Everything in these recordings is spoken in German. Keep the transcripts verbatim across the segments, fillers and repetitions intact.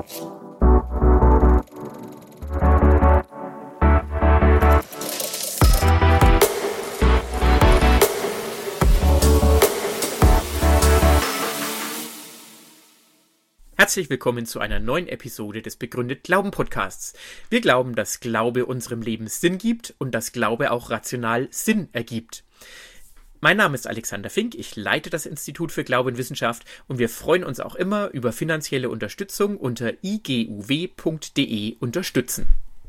Herzlich willkommen zu einer neuen Episode des Begründet Glauben Podcasts. Wir glauben, dass Glaube unserem Leben Sinn gibt und dass Glaube auch rational Sinn ergibt. Mein Name ist Alexander Fink, ich leite das Institut für Glaube und Wissenschaft und wir freuen uns auch immer über finanzielle Unterstützung unter i g u w punkt d e unterstützen.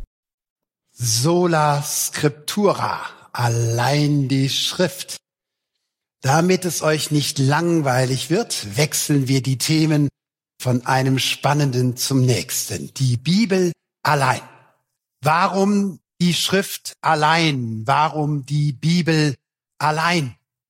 Sola Scriptura, allein die Schrift. Damit es euch nicht langweilig wird, wechseln wir die Themen von einem spannenden zum nächsten. Die Bibel allein. Warum die Schrift allein? Warum die Bibel allein?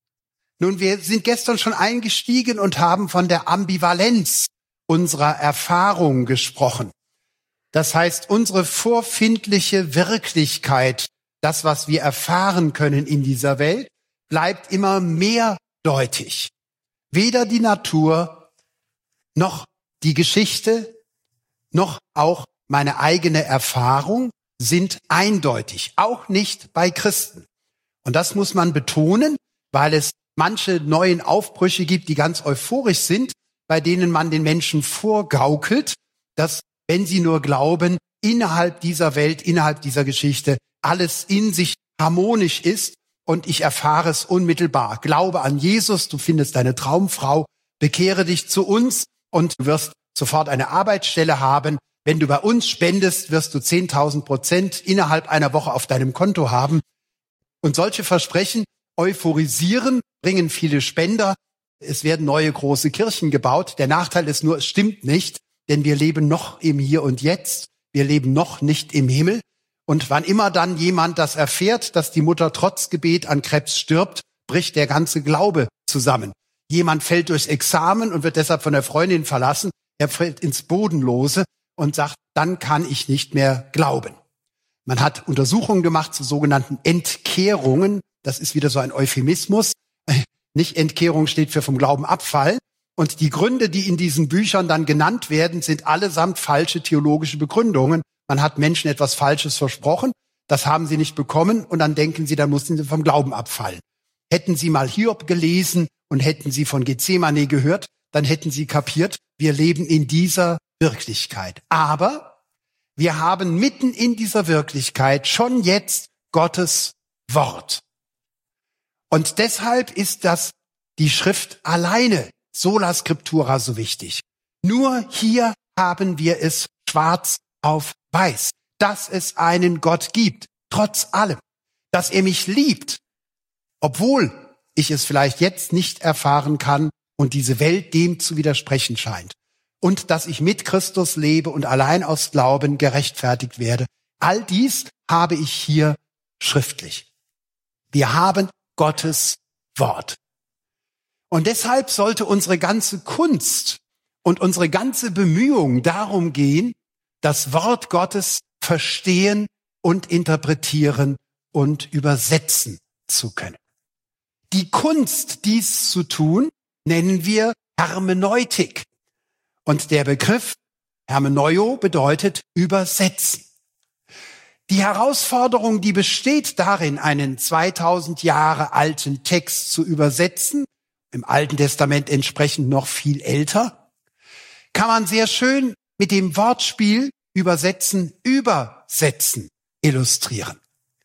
Nun, wir sind gestern schon eingestiegen und haben von der Ambivalenz unserer Erfahrung gesprochen. Das heißt, unsere vorfindliche Wirklichkeit, das, was wir erfahren können in dieser Welt, bleibt immer mehrdeutig. Weder die Natur noch die Geschichte, noch auch meine eigene Erfahrung sind eindeutig, auch nicht bei Christen. Und das muss man betonen, weil es manche neuen Aufbrüche gibt, die ganz euphorisch sind, bei denen man den Menschen vorgaukelt, dass, wenn sie nur glauben, innerhalb dieser Welt, innerhalb dieser Geschichte alles in sich harmonisch ist und ich erfahre es unmittelbar. Glaube an Jesus, du findest deine Traumfrau, bekehre dich zu uns und du wirst sofort eine Arbeitsstelle haben. Wenn du bei uns spendest, wirst du zehntausend Prozent innerhalb einer Woche auf deinem Konto haben. Und solche Versprechen euphorisieren, bringen viele Spender. Es werden neue große Kirchen gebaut. Der Nachteil ist nur, es stimmt nicht, denn wir leben noch im Hier und Jetzt. Wir leben noch nicht im Himmel. Und wann immer dann jemand das erfährt, dass die Mutter trotz Gebet an Krebs stirbt, bricht der ganze Glaube zusammen. Jemand fällt durchs Examen und wird deshalb von der Freundin verlassen. Er fällt ins Bodenlose und sagt, dann kann ich nicht mehr glauben. Man hat Untersuchungen gemacht zu sogenannten Entkehrungen. Das ist wieder so ein Euphemismus. Nicht Entkehrung steht für vom Glauben abfallen. Und die Gründe, die in diesen Büchern dann genannt werden, sind allesamt falsche theologische Begründungen. Man hat Menschen etwas Falsches versprochen. Das haben sie nicht bekommen. Und dann denken sie, dann mussten sie vom Glauben abfallen. Hätten sie mal Hiob gelesen und hätten sie von Gethsemane gehört, dann hätten sie kapiert, wir leben in dieser Wirklichkeit. Aber wir haben mitten in dieser Wirklichkeit schon jetzt Gottes Wort. Und deshalb ist das die Schrift alleine, Sola Scriptura, so wichtig. Nur hier haben wir es schwarz auf weiß, dass es einen Gott gibt, trotz allem, dass er mich liebt, obwohl ich es vielleicht jetzt nicht erfahren kann und diese Welt dem zu widersprechen scheint. Und dass ich mit Christus lebe und allein aus Glauben gerechtfertigt werde. All dies habe ich hier schriftlich. Wir haben Gottes Wort. Und deshalb sollte unsere ganze Kunst und unsere ganze Bemühung darum gehen, das Wort Gottes verstehen und interpretieren und übersetzen zu können. Die Kunst, dies zu tun, nennen wir Hermeneutik. Und der Begriff Hermeneio bedeutet übersetzen. Die Herausforderung, die besteht darin, einen zweitausend Jahre alten Text zu übersetzen, im Alten Testament entsprechend noch viel älter, kann man sehr schön mit dem Wortspiel übersetzen, übersetzen illustrieren.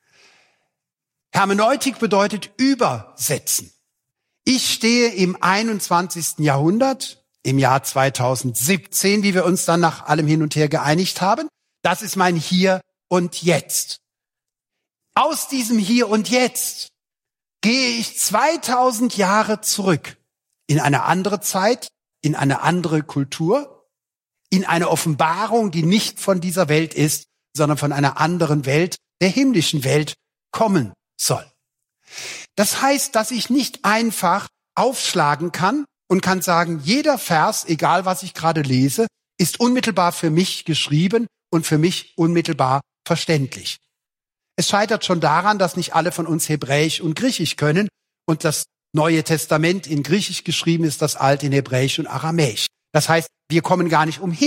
Hermeneutik bedeutet übersetzen. Ich stehe im einundzwanzigsten Jahrhundert, im Jahr zweitausendsiebzehn, wie wir uns dann nach allem hin und her geeinigt haben. Das ist mein Hier und Jetzt. Aus diesem Hier und Jetzt gehe ich zweitausend Jahre zurück in eine andere Zeit, in eine andere Kultur, in eine Offenbarung, die nicht von dieser Welt ist, sondern von einer anderen Welt, der himmlischen Welt, kommen soll. Das heißt, dass ich nicht einfach aufschlagen kann und kann sagen, jeder Vers, egal was ich gerade lese, ist unmittelbar für mich geschrieben und für mich unmittelbar verständlich. Es scheitert schon daran, dass nicht alle von uns Hebräisch und Griechisch können und das Neue Testament in Griechisch geschrieben ist, das Alte in Hebräisch und Aramäisch. Das heißt, wir kommen gar nicht umhin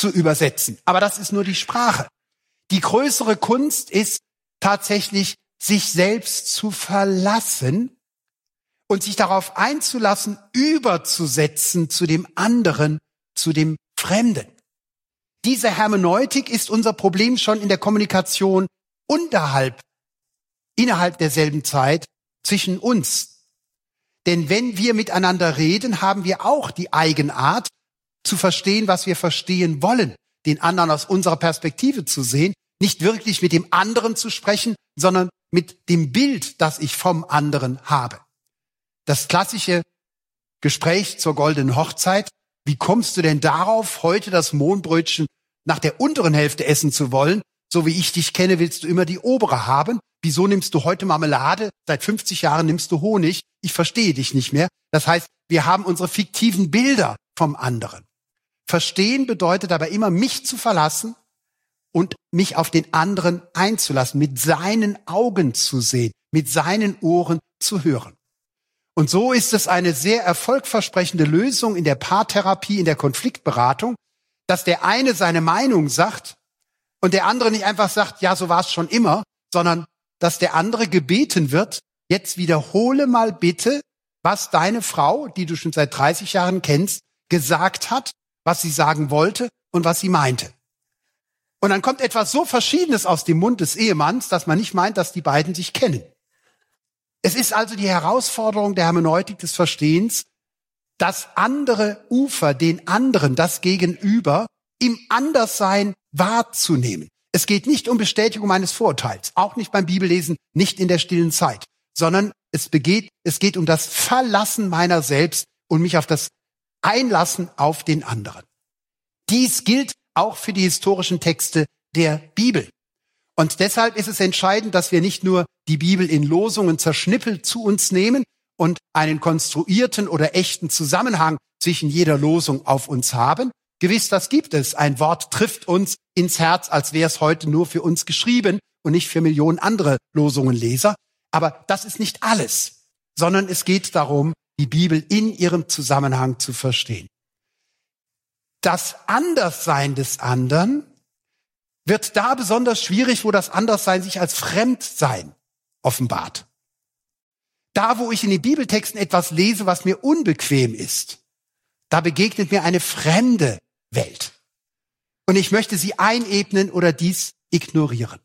zu übersetzen. Aber das ist nur die Sprache. Die größere Kunst ist tatsächlich, sich selbst zu verlassen und sich darauf einzulassen, überzusetzen zu dem anderen, zu dem Fremden. Diese Hermeneutik ist unser Problem schon in der Kommunikation unterhalb, innerhalb derselben Zeit zwischen uns. Denn wenn wir miteinander reden, haben wir auch die Eigenart, zu verstehen, was wir verstehen wollen, den anderen aus unserer Perspektive zu sehen, nicht wirklich mit dem anderen zu sprechen, sondern mit dem Bild, das ich vom anderen habe. Das klassische Gespräch zur goldenen Hochzeit: Wie kommst du denn darauf, heute das Mohnbrötchen nach der unteren Hälfte essen zu wollen? So wie ich dich kenne, willst du immer die obere haben. Wieso nimmst du heute Marmelade? Seit fünfzig Jahren nimmst du Honig. Ich verstehe dich nicht mehr. Das heißt, wir haben unsere fiktiven Bilder vom anderen. Verstehen bedeutet aber immer, mich zu verlassen und mich auf den anderen einzulassen, mit seinen Augen zu sehen, mit seinen Ohren zu hören. Und so ist es eine sehr erfolgversprechende Lösung in der Paartherapie, in der Konfliktberatung, dass der eine seine Meinung sagt und der andere nicht einfach sagt, ja, so war es schon immer, sondern dass der andere gebeten wird, jetzt wiederhole mal bitte, was deine Frau, die du schon seit dreißig Jahren kennst, gesagt hat, was sie sagen wollte und was sie meinte. Und dann kommt etwas so Verschiedenes aus dem Mund des Ehemanns, dass man nicht meint, dass die beiden sich kennen. Es ist also die Herausforderung der Hermeneutik des Verstehens, das andere Ufer, den anderen, das Gegenüber, im Anderssein wahrzunehmen. Es geht nicht um Bestätigung eines Vorurteils, auch nicht beim Bibellesen, nicht in der stillen Zeit, sondern es, begeht, es geht um das Verlassen meiner selbst und mich auf das Einlassen auf den anderen. Dies gilt auch für die historischen Texte der Bibel. Und deshalb ist es entscheidend, dass wir nicht nur die Bibel in Losungen zerschnippelt zu uns nehmen und einen konstruierten oder echten Zusammenhang zwischen jeder Losung auf uns haben. Gewiss, das gibt es. Ein Wort trifft uns ins Herz, als wäre es heute nur für uns geschrieben und nicht für Millionen andere Losungenleser. Aber das ist nicht alles, sondern es geht darum, die Bibel in ihrem Zusammenhang zu verstehen. Das Anderssein des anderen wird da besonders schwierig, wo das Anderssein sich als Fremdsein offenbart. Da, wo ich in den Bibeltexten etwas lese, was mir unbequem ist, da begegnet mir eine fremde Welt. Und ich möchte sie einebnen oder dies ignorieren.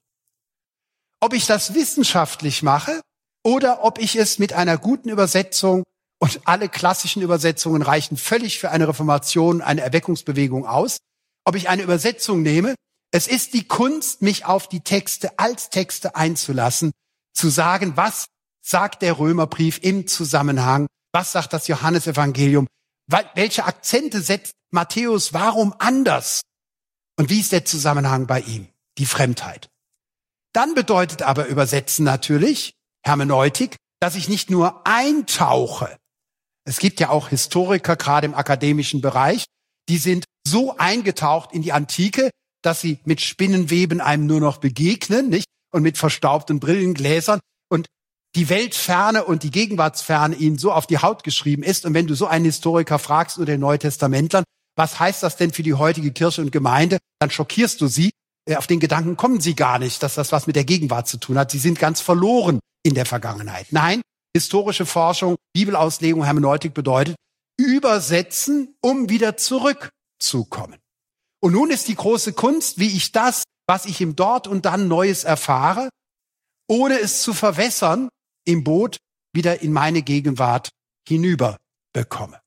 Ob ich das wissenschaftlich mache oder ob ich es mit einer guten Übersetzung, und alle klassischen Übersetzungen reichen völlig für eine Reformation, eine Erweckungsbewegung aus, ob ich eine Übersetzung nehme, es ist die Kunst, mich auf die Texte als Texte einzulassen, zu sagen, was sagt der Römerbrief im Zusammenhang, was sagt das Johannesevangelium, welche Akzente setzt Matthäus, warum anders? Und wie ist der Zusammenhang bei ihm? Die Fremdheit. Dann bedeutet aber Übersetzen natürlich, Hermeneutik, dass ich nicht nur eintauche. Es gibt ja auch Historiker, gerade im akademischen Bereich, die sind so eingetaucht in die Antike, dass sie mit Spinnenweben einem nur noch begegnen, nicht? Und mit verstaubten Brillengläsern und die Weltferne und die Gegenwartsferne ihnen so auf die Haut geschrieben ist. Und wenn du so einen Historiker fragst oder den Neutestamentlern, was heißt das denn für die heutige Kirche und Gemeinde, dann schockierst du sie. Auf den Gedanken kommen sie gar nicht, dass das was mit der Gegenwart zu tun hat. Sie sind ganz verloren in der Vergangenheit. Nein, historische Forschung, Bibelauslegung, Hermeneutik bedeutet übersetzen, um wieder zurückzukommen. Und nun ist die große Kunst, wie ich das, was ich im Dort und Dann Neues erfahre, ohne es zu verwässern, im Boot wieder in meine Gegenwart hinüber bekomme.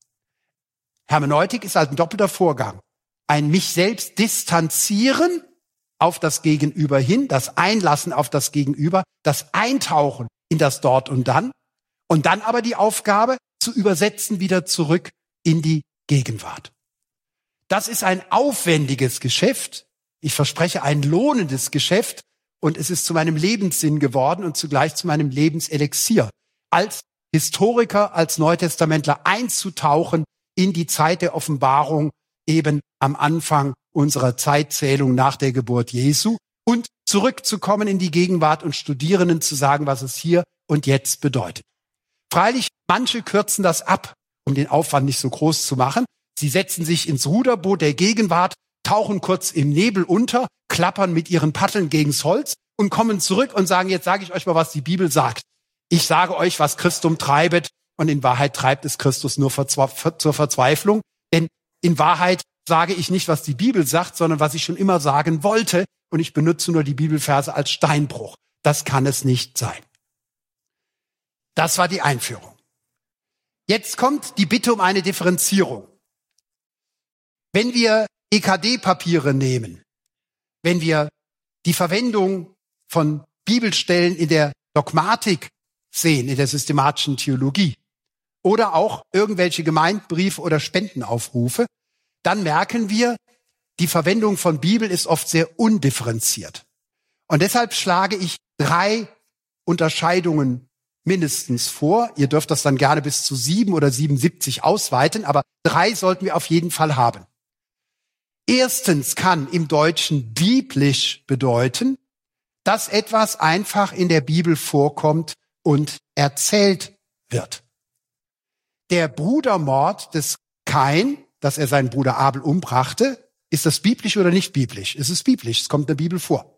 Hermeneutik ist halt ein doppelter Vorgang. Ein mich selbst distanzieren auf das Gegenüber hin, das Einlassen auf das Gegenüber, das Eintauchen in das Dort und Dann und dann aber die Aufgabe zu übersetzen wieder zurück in die Gegenwart. Das ist ein aufwendiges Geschäft. Ich verspreche ein lohnendes Geschäft und es ist zu meinem Lebenssinn geworden und zugleich zu meinem Lebenselixier. Als Historiker, als Neutestamentler einzutauchen in die Zeit der Offenbarung, eben am Anfang unserer Zeitzählung nach der Geburt Jesu und zurückzukommen in die Gegenwart und Studierenden zu sagen, was es hier und jetzt bedeutet. Freilich, manche kürzen das ab, um den Aufwand nicht so groß zu machen. Sie setzen sich ins Ruderboot der Gegenwart, tauchen kurz im Nebel unter, klappern mit ihren Paddeln gegens Holz und kommen zurück und sagen, jetzt sage ich euch mal, was die Bibel sagt. Ich sage euch, was Christum treibet, und in Wahrheit treibt es Christus nur zur Verzweiflung. Denn in Wahrheit sage ich nicht, was die Bibel sagt, sondern was ich schon immer sagen wollte, und ich benutze nur die Bibelverse als Steinbruch. Das kann es nicht sein. Das war die Einführung. Jetzt kommt die Bitte um eine Differenzierung. Wenn wir E K D-Papiere nehmen, wenn wir die Verwendung von Bibelstellen in der Dogmatik sehen, in der systematischen Theologie, oder auch irgendwelche Gemeindebriefe oder Spendenaufrufe, dann merken wir, die Verwendung von Bibel ist oft sehr undifferenziert. Und deshalb schlage ich drei Unterscheidungen mindestens vor. Ihr dürft das dann gerne bis zu sieben oder siebenundsiebzig ausweiten, aber drei sollten wir auf jeden Fall haben. Erstens kann im Deutschen biblisch bedeuten, dass etwas einfach in der Bibel vorkommt und erzählt wird. Der Brudermord des Kain, dass er seinen Bruder Abel umbrachte, ist das biblisch oder nicht biblisch? Es ist biblisch, es kommt in der Bibel vor.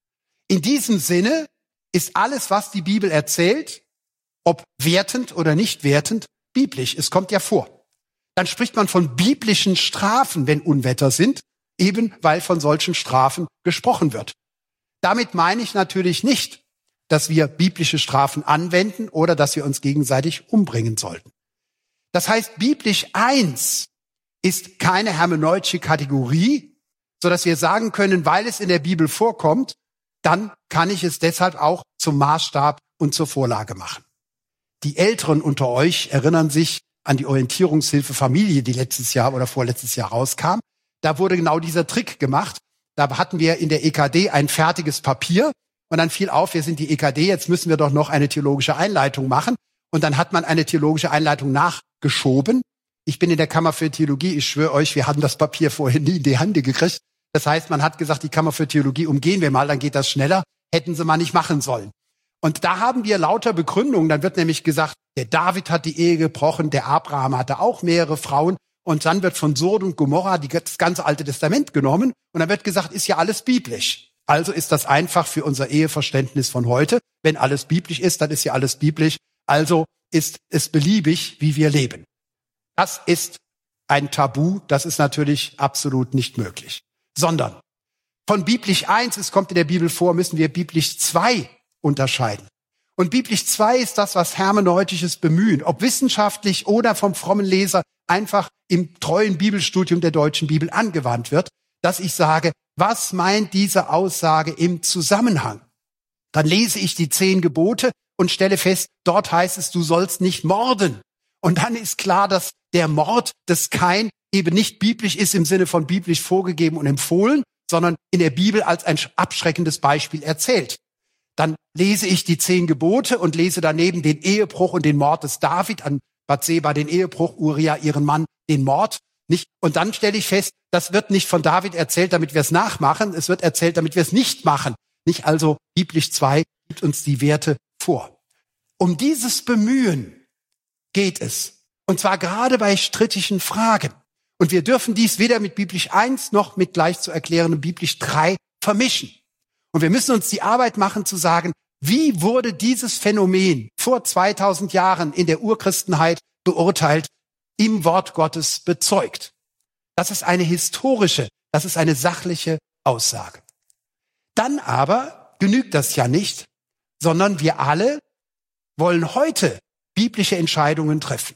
In diesem Sinne ist alles, was die Bibel erzählt, ob wertend oder nicht wertend, biblisch. Es kommt ja vor. Dann spricht man von biblischen Strafen, wenn Unwetter sind, eben weil von solchen Strafen gesprochen wird. Damit meine ich natürlich nicht, dass wir biblische Strafen anwenden oder dass wir uns gegenseitig umbringen sollten. Das heißt, biblisch eins ist keine hermeneutische Kategorie, sodass wir sagen können, weil es in der Bibel vorkommt, dann kann ich es deshalb auch zum Maßstab und zur Vorlage machen. Die Älteren unter euch erinnern sich an die Orientierungshilfe Familie, die letztes Jahr oder vorletztes Jahr rauskam. Da wurde genau dieser Trick gemacht. Da hatten wir in der E K D ein fertiges Papier und dann fiel auf, wir sind die E K D, jetzt müssen wir doch noch eine theologische Einleitung machen. Und dann hat man eine theologische Einleitung nachgeschoben. Ich bin in der Kammer für Theologie, ich schwöre euch, wir hatten das Papier vorher nie in die Hand gekriegt. Das heißt, man hat gesagt, die Kammer für Theologie umgehen wir mal, dann geht das schneller. Hätten sie mal nicht machen sollen. Und da haben wir lauter Begründungen. Dann wird nämlich gesagt, der David hat die Ehe gebrochen, der Abraham hatte auch mehrere Frauen. Und dann wird von Sodom und Gomorra das ganze Alte Testament genommen. Und dann wird gesagt, ist ja alles biblisch. Also ist das einfach für unser Eheverständnis von heute. Wenn alles biblisch ist, dann ist ja alles biblisch. Also ist es beliebig, wie wir leben. Das ist ein Tabu. Das ist natürlich absolut nicht möglich. Sondern von biblisch eins, es kommt in der Bibel vor, müssen wir biblisch zwei unterscheiden. Und biblisch zwei ist das, was hermeneutisches Bemühen, ob wissenschaftlich oder vom frommen Leser einfach im treuen Bibelstudium der deutschen Bibel angewandt wird, dass ich sage, was meint diese Aussage im Zusammenhang? Dann lese ich die zehn Gebote und stelle fest, dort heißt es, du sollst nicht morden. Und dann ist klar, dass der Mord des Kain eben nicht biblisch ist im Sinne von biblisch vorgegeben und empfohlen, sondern in der Bibel als ein abschreckendes Beispiel erzählt. Dann lese ich die zehn Gebote und lese daneben den Ehebruch und den Mord des David, an Bathseba den Ehebruch, Uria ihren Mann den Mord. Nicht? Und dann stelle ich fest, das wird nicht von David erzählt, damit wir es nachmachen, es wird erzählt, damit wir es nicht machen. Nicht also biblisch zwei gibt uns die Werte vor. Um dieses Bemühen geht es. Und zwar gerade bei strittigen Fragen. Und wir dürfen dies weder mit biblisch eins noch mit gleich zu erklärendem biblisch drei vermischen. Und wir müssen uns die Arbeit machen zu sagen, wie wurde dieses Phänomen vor zweitausend Jahren in der Urchristenheit beurteilt, im Wort Gottes bezeugt. Das ist eine historische, das ist eine sachliche Aussage. Dann aber genügt das ja nicht, sondern wir alle wollen heute biblische Entscheidungen treffen.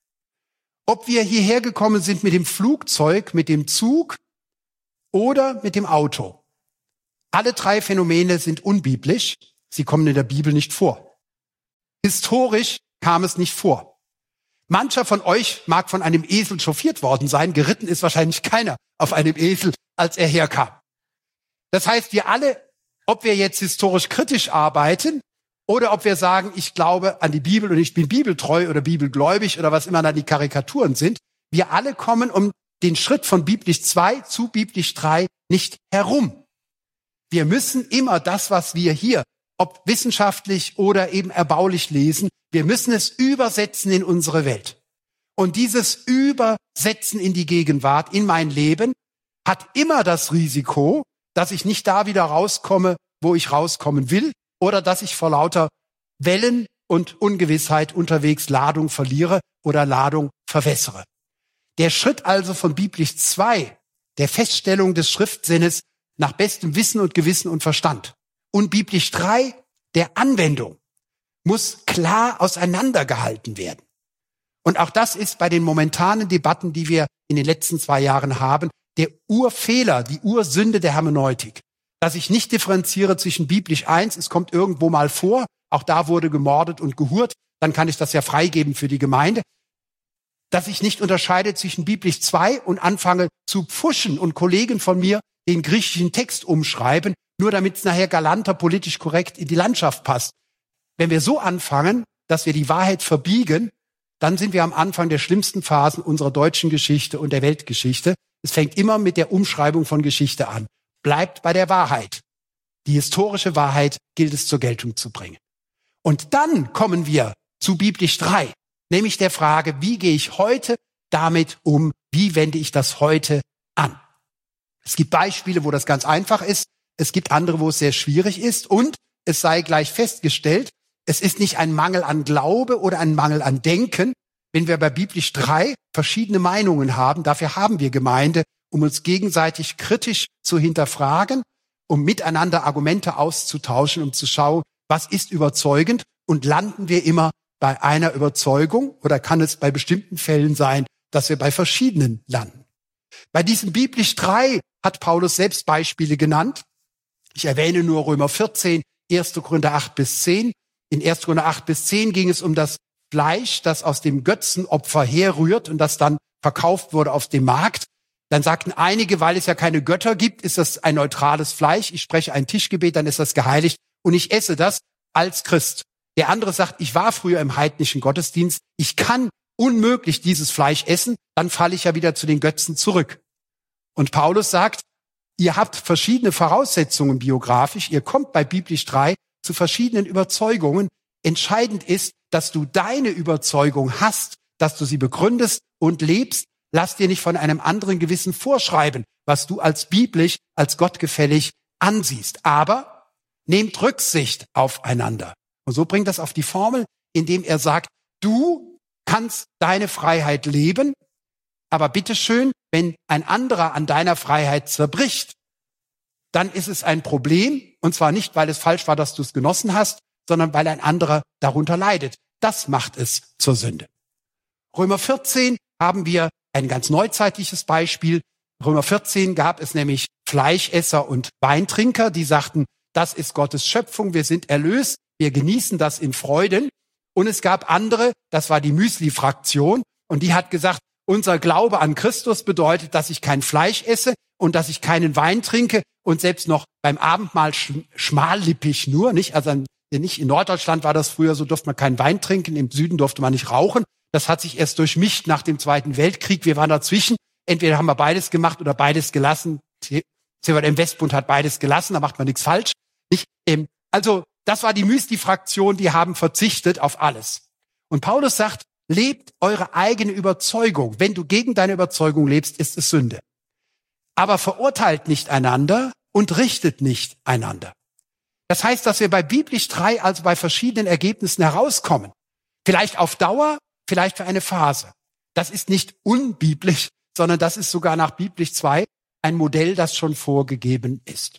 Ob wir hierher gekommen sind mit dem Flugzeug, mit dem Zug oder mit dem Auto. Alle drei Phänomene sind unbiblisch. Sie kommen in der Bibel nicht vor. Historisch kam es nicht vor. Mancher von euch mag von einem Esel chauffiert worden sein. Geritten ist wahrscheinlich keiner auf einem Esel, als er herkam. Das heißt, wir alle, ob wir jetzt historisch kritisch arbeiten oder ob wir sagen, ich glaube an die Bibel und ich bin bibeltreu oder bibelgläubig oder was immer dann die Karikaturen sind, wir alle kommen um den Schritt von biblisch zwei zu biblisch drei nicht herum. Wir müssen immer das, was wir hier, ob wissenschaftlich oder eben erbaulich lesen, wir müssen es übersetzen in unsere Welt. Und dieses Übersetzen in die Gegenwart, in mein Leben, hat immer das Risiko, dass ich nicht da wieder rauskomme, wo ich rauskommen will, oder dass ich vor lauter Wellen und Ungewissheit unterwegs Ladung verliere oder Ladung verwässere. Der Schritt also von Biblisch zwei, der Feststellung des Schriftsinnes nach bestem Wissen und Gewissen und Verstand, und Biblisch drei, der Anwendung, muss klar auseinandergehalten werden. Und auch das ist bei den momentanen Debatten, die wir in den letzten zwei Jahren haben, der Urfehler, die Ursünde der Hermeneutik. Dass ich nicht differenziere zwischen Biblisch eins, es kommt irgendwo mal vor, auch da wurde gemordet und gehurt, dann kann ich das ja freigeben für die Gemeinde. Dass ich nicht unterscheide zwischen Biblisch zwei und anfange zu pfuschen und Kollegen von mir den griechischen Text umschreiben, nur damit es nachher galanter, politisch korrekt in die Landschaft passt. Wenn wir so anfangen, dass wir die Wahrheit verbiegen, dann sind wir am Anfang der schlimmsten Phasen unserer deutschen Geschichte und der Weltgeschichte. Es fängt immer mit der Umschreibung von Geschichte an. Bleibt bei der Wahrheit. Die historische Wahrheit gilt es zur Geltung zu bringen. Und dann kommen wir zu Biblisch drei, nämlich der Frage, wie gehe ich heute damit um? Wie wende ich das heute an? Es gibt Beispiele, wo das ganz einfach ist. Es gibt andere, wo es sehr schwierig ist. Und es sei gleich festgestellt, es ist nicht ein Mangel an Glaube oder ein Mangel an Denken, wenn wir bei Biblisch drei verschiedene Meinungen haben. Dafür haben wir Gemeinde, um uns gegenseitig kritisch zu hinterfragen, um miteinander Argumente auszutauschen, um zu schauen, was ist überzeugend, und landen wir immer bei einer Überzeugung, oder kann es bei bestimmten Fällen sein, dass wir bei verschiedenen landen. Bei diesem Biblisch drei hat Paulus selbst Beispiele genannt. Ich erwähne nur Römer vierzehn, erster Korinther acht bis zehn. In erster Korinther acht bis zehn ging es um das Fleisch, das aus dem Götzenopfer herrührt und das dann verkauft wurde auf dem Markt. Dann sagten einige, weil es ja keine Götter gibt, ist das ein neutrales Fleisch. Ich spreche ein Tischgebet, dann ist das geheiligt und ich esse das als Christ. Der andere sagt, ich war früher im heidnischen Gottesdienst, ich kann unmöglich dieses Fleisch essen, dann falle ich ja wieder zu den Götzen zurück. Und Paulus sagt, ihr habt verschiedene Voraussetzungen biografisch, ihr kommt bei Biblisch drei zu verschiedenen Überzeugungen. Entscheidend ist, dass du deine Überzeugung hast, dass du sie begründest und lebst. Lass dir nicht von einem anderen Gewissen vorschreiben, was du als biblisch, als gottgefällig ansiehst. Aber nehmt Rücksicht aufeinander. Und so bringt das auf die Formel, indem er sagt, du kannst deine Freiheit leben, aber bitteschön, wenn ein anderer an deiner Freiheit zerbricht, dann ist es ein Problem, und zwar nicht, weil es falsch war, dass du es genossen hast, sondern weil ein anderer darunter leidet. Das macht es zur Sünde. Römer vierzehn haben wir ein ganz neuzeitliches Beispiel. Römer vierzehn gab es nämlich Fleischesser und Weintrinker, die sagten, das ist Gottes Schöpfung, wir sind erlöst, wir genießen das in Freuden. Und es gab andere, das war die Müsli-Fraktion, und die hat gesagt, unser Glaube an Christus bedeutet, dass ich kein Fleisch esse und dass ich keinen Wein trinke und selbst noch beim Abendmahl sch- schmallippig nur, nicht? Also nicht in Norddeutschland war das früher so, durfte man keinen Wein trinken, im Süden durfte man nicht rauchen. Das hat sich erst durchmischt nach dem Zweiten Weltkrieg. Wir waren dazwischen. Entweder haben wir beides gemacht oder beides gelassen. C V M Westbund hat beides gelassen, da macht man nichts falsch. Nicht? Also das war die Müsli-Fraktion, die haben verzichtet auf alles. Und Paulus sagt, lebt eure eigene Überzeugung. Wenn du gegen deine Überzeugung lebst, ist es Sünde. Aber verurteilt nicht einander und richtet nicht einander. Das heißt, dass wir bei Biblisch drei, also bei verschiedenen Ergebnissen herauskommen. Vielleicht auf Dauer, vielleicht für eine Phase. Das ist nicht unbiblisch, sondern das ist sogar nach Biblisch zwei ein Modell, das schon vorgegeben ist.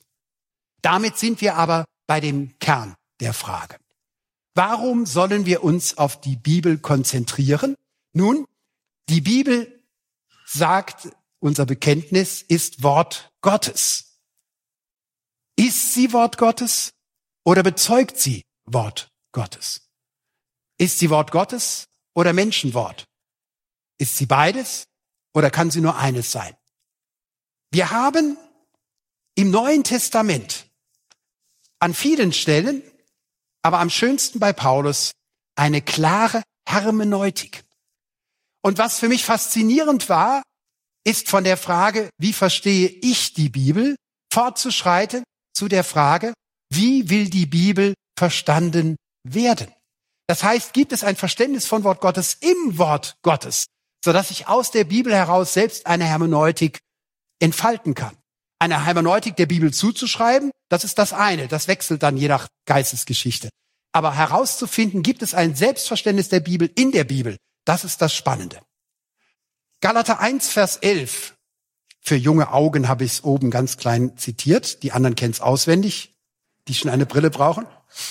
Damit sind wir aber bei dem Kern der Frage. Warum sollen wir uns auf die Bibel konzentrieren? Nun, die Bibel sagt, unser Bekenntnis ist Wort Gottes. Ist sie Wort Gottes oder bezeugt sie Wort Gottes? Ist sie Wort Gottes oder Menschenwort? Ist sie beides oder kann sie nur eines sein? Wir haben im Neuen Testament an vielen Stellen, aber am schönsten bei Paulus, eine klare Hermeneutik. Und was für mich faszinierend war, ist von der Frage, wie verstehe ich die Bibel, fortzuschreiten zu der Frage, wie will die Bibel verstanden werden? Das heißt, gibt es ein Verständnis von Wort Gottes im Wort Gottes, sodass ich aus der Bibel heraus selbst eine Hermeneutik entfalten kann. Eine Hermeneutik der Bibel zuzuschreiben, das ist das eine, das wechselt dann je nach Geistesgeschichte. Aber herauszufinden, gibt es ein Selbstverständnis der Bibel in der Bibel, das ist das Spannende. Galater eins, Vers elf. Für junge Augen habe ich es oben ganz klein zitiert. Die anderen kennen es auswendig, die schon eine Brille brauchen.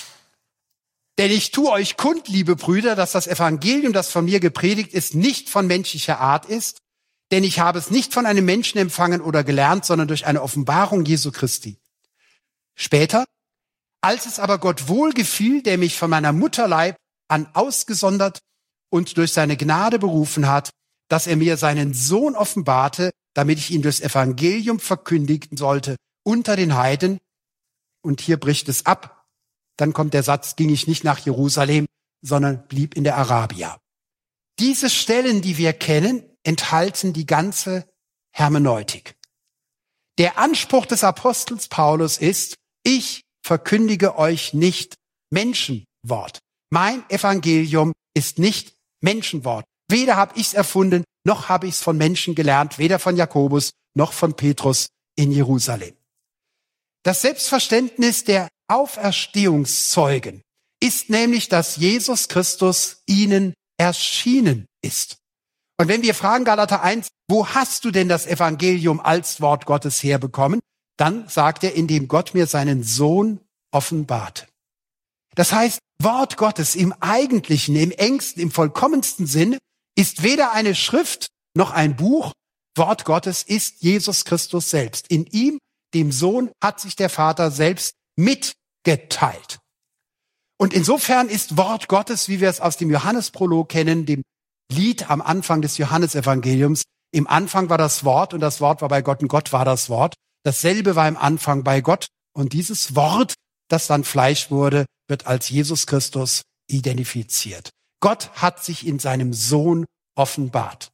Denn ich tue euch kund, liebe Brüder, dass das Evangelium, das von mir gepredigt ist, nicht von menschlicher Art ist. Denn ich habe es nicht von einem Menschen empfangen oder gelernt, sondern durch eine Offenbarung Jesu Christi. Später, als es aber Gott wohlgefiel, der mich von meiner Mutterleib an ausgesondert und durch seine Gnade berufen hat, dass er mir seinen Sohn offenbarte, damit ich ihn durchs Evangelium verkündigen sollte unter den Heiden. Und hier bricht es ab. Dann kommt der Satz, ging ich nicht nach Jerusalem, sondern blieb in der Arabia. Diese Stellen, die wir kennen, enthalten die ganze Hermeneutik. Der Anspruch des Apostels Paulus ist, ich verkündige euch nicht Menschenwort. Mein Evangelium ist nicht Menschenwort. Weder habe ich es erfunden, noch habe ich es von Menschen gelernt, weder von Jakobus noch von Petrus in Jerusalem. Das Selbstverständnis der Auferstehungszeugen ist nämlich, dass Jesus Christus ihnen erschienen ist. Und wenn wir fragen, Galater eins, wo hast du denn das Evangelium als Wort Gottes herbekommen? Dann sagt er, indem Gott mir seinen Sohn offenbarte. Das heißt, Wort Gottes im eigentlichen, im engsten, im vollkommensten Sinne ist weder eine Schrift noch ein Buch. Wort Gottes ist Jesus Christus selbst. In ihm, dem Sohn, hat sich der Vater selbst mitgeteilt. Und insofern ist Wort Gottes, wie wir es aus dem Johannesprolog kennen, dem Lied am Anfang des Johannesevangeliums, im Anfang war das Wort und das Wort war bei Gott und Gott war das Wort. Dasselbe war im Anfang bei Gott und dieses Wort, das dann Fleisch wurde, wird als Jesus Christus identifiziert. Gott hat sich in seinem Sohn offenbart.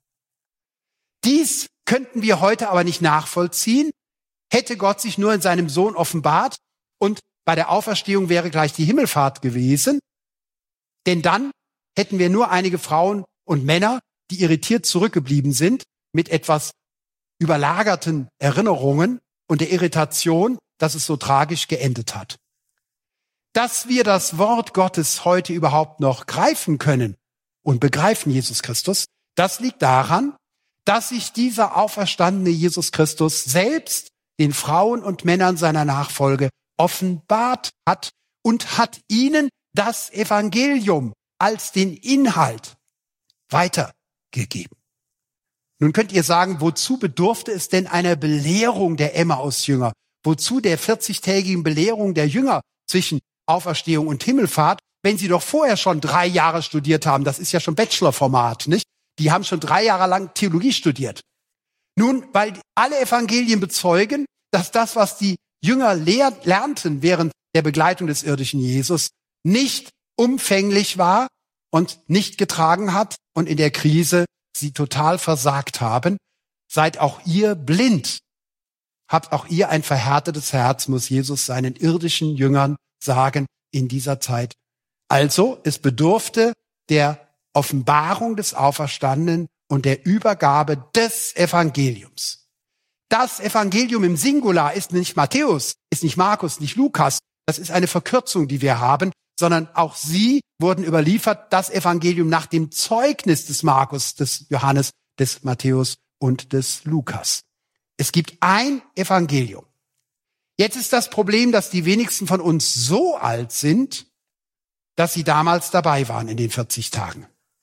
Dies könnten wir heute aber nicht nachvollziehen. Hätte Gott sich nur in seinem Sohn offenbart und bei der Auferstehung wäre gleich die Himmelfahrt gewesen, denn dann hätten wir nur einige Frauen und Männer, die irritiert zurückgeblieben sind mit etwas überlagerten Erinnerungen und der Irritation, dass es so tragisch geendet hat. Dass wir das Wort Gottes heute überhaupt noch greifen können und begreifen, Jesus Christus, das liegt daran, dass sich dieser auferstandene Jesus Christus selbst den Frauen und Männern seiner Nachfolge offenbart hat und hat ihnen das Evangelium als den Inhalt weitergegeben. Nun könnt ihr sagen, wozu bedurfte es denn einer Belehrung der Emmaus-Jünger? Wozu der vierzigtägigen Belehrung der Jünger zwischen Auferstehung und Himmelfahrt, wenn sie doch vorher schon drei Jahre studiert haben? Das ist ja schon Bachelor-Format, nicht? Die haben schon drei Jahre lang Theologie studiert. Nun, weil alle Evangelien bezeugen, dass das, was die Jünger lehr- lernten während der Begleitung des irdischen Jesus, nicht umfänglich war und nicht getragen hat und in der Krise sie total versagt haben, seid auch ihr blind. Habt auch ihr ein verhärtetes Herz, muss Jesus seinen irdischen Jüngern sagen in dieser Zeit. Also, es bedurfte der Offenbarung des Auferstandenen und der Übergabe des Evangeliums. Das Evangelium im Singular ist nicht Matthäus, ist nicht Markus, nicht Lukas. Das ist eine Verkürzung, die wir haben, sondern auch sie wurden überliefert, das Evangelium nach dem Zeugnis des Markus, des Johannes, des Matthäus und des Lukas. Es gibt ein Evangelium. Jetzt ist das Problem, dass die wenigsten von uns so alt sind, dass sie damals dabei waren in den vierzig Tagen.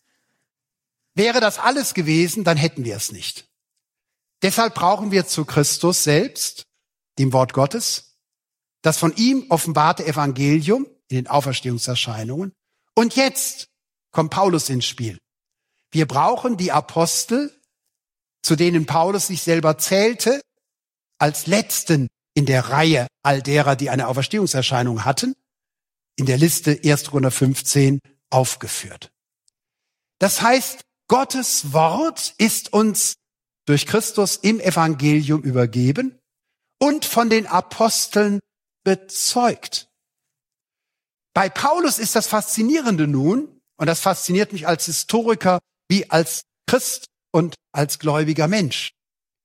Wäre das alles gewesen, dann hätten wir es nicht. Deshalb brauchen wir zu Christus selbst, dem Wort Gottes, das von ihm offenbarte Evangelium in den Auferstehungserscheinungen. Und jetzt kommt Paulus ins Spiel. Wir brauchen die Apostel, zu denen Paulus sich selber zählte, als letzten in der Reihe all derer, die eine Auferstehungserscheinung hatten, in der Liste erster Korinther fünfzehn aufgeführt. Das heißt, Gottes Wort ist uns durch Christus im Evangelium übergeben und von den Aposteln bezeugt. Bei Paulus ist das Faszinierende nun, und das fasziniert mich als Historiker wie als Christ und als gläubiger Mensch.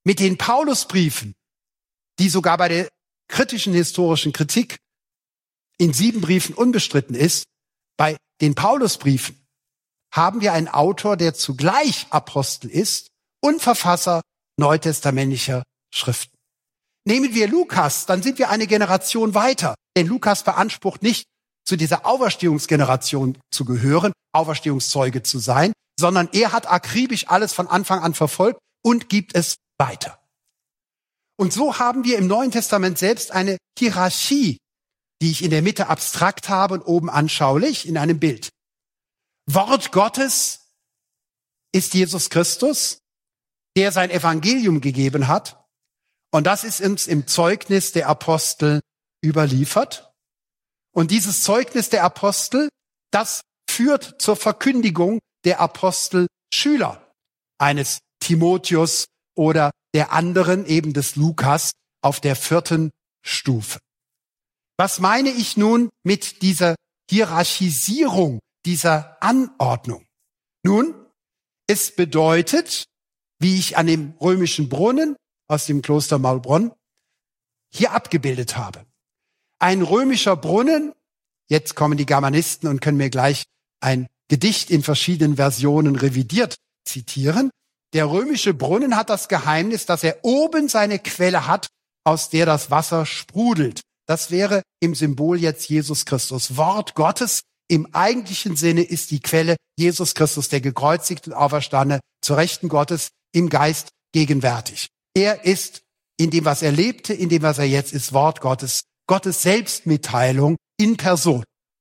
mit den Paulusbriefen, die sogar bei der kritischen historischen Kritik in sieben Briefen unbestritten ist, bei den Paulusbriefen haben wir einen Autor, der zugleich Apostel ist und Verfasser neutestamentlicher Schriften. Nehmen wir Lukas, dann sind wir eine Generation weiter. Denn Lukas beansprucht nicht, zu dieser Auferstehungsgeneration zu gehören, Auferstehungszeuge zu sein, sondern er hat akribisch alles von Anfang an verfolgt und gibt es weiter. Und so haben wir im Neuen Testament selbst eine Hierarchie, die ich in der Mitte abstrakt habe und oben anschaulich in einem Bild. Wort Gottes ist Jesus Christus, der sein Evangelium gegeben hat. Und das ist uns im Zeugnis der Apostel überliefert. Und dieses Zeugnis der Apostel, das führt zur Verkündigung der Apostelschüler, eines Timotheus oder der anderen, eben des Lukas, auf der vierten Stufe. Was meine ich nun mit dieser Hierarchisierung, dieser Anordnung? Nun, es bedeutet, wie ich an dem römischen Brunnen aus dem Kloster Maulbronn hier abgebildet habe. Ein römischer Brunnen, jetzt kommen die Germanisten und können mir gleich ein Gedicht in verschiedenen Versionen revidiert zitieren. Der römische Brunnen hat das Geheimnis, dass er oben seine Quelle hat, aus der das Wasser sprudelt. Das wäre im Symbol jetzt Jesus Christus. Wort Gottes im eigentlichen Sinne ist die Quelle Jesus Christus, der gekreuzigt und auferstandene, zur Rechten Gottes im Geist gegenwärtig. Er ist in dem, was er lebte, in dem, was er jetzt ist, Wort Gottes, Gottes Selbstmitteilung in Person.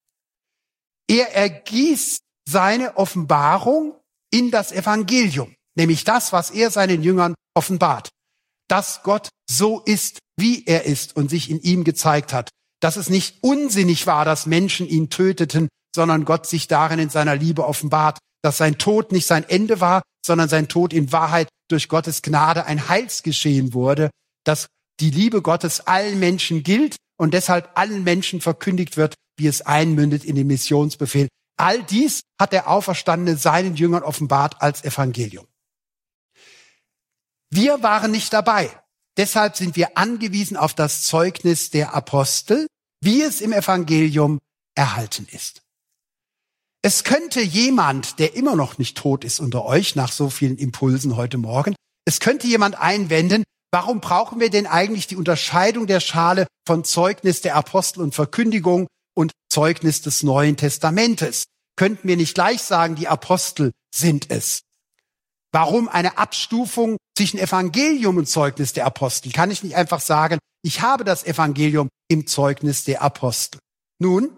Er ergießt seine Offenbarung in das Evangelium, nämlich das, was er seinen Jüngern offenbart. Dass Gott so ist, wie er ist und sich in ihm gezeigt hat. Dass es nicht unsinnig war, dass Menschen ihn töteten, sondern Gott sich darin in seiner Liebe offenbart. Dass sein Tod nicht sein Ende war, sondern sein Tod in Wahrheit durch Gottes Gnade ein Heilsgeschehen wurde. Dass die Liebe Gottes allen Menschen gilt und deshalb allen Menschen verkündigt wird, wie es einmündet in den Missionsbefehl. All dies hat der Auferstandene seinen Jüngern offenbart als Evangelium. Wir waren nicht dabei. Deshalb sind wir angewiesen auf das Zeugnis der Apostel, wie es im Evangelium erhalten ist. Es könnte jemand, der immer noch nicht tot ist unter euch, nach so vielen Impulsen heute Morgen, es könnte jemand einwenden, warum brauchen wir denn eigentlich die Unterscheidung der Schale von Zeugnis der Apostel und Verkündigung und Zeugnis des Neuen Testamentes? Könnten wir nicht gleich sagen, die Apostel sind es? Warum eine Abstufung zwischen Evangelium und Zeugnis der Apostel? Kann ich nicht einfach sagen, ich habe das Evangelium im Zeugnis der Apostel? Nun,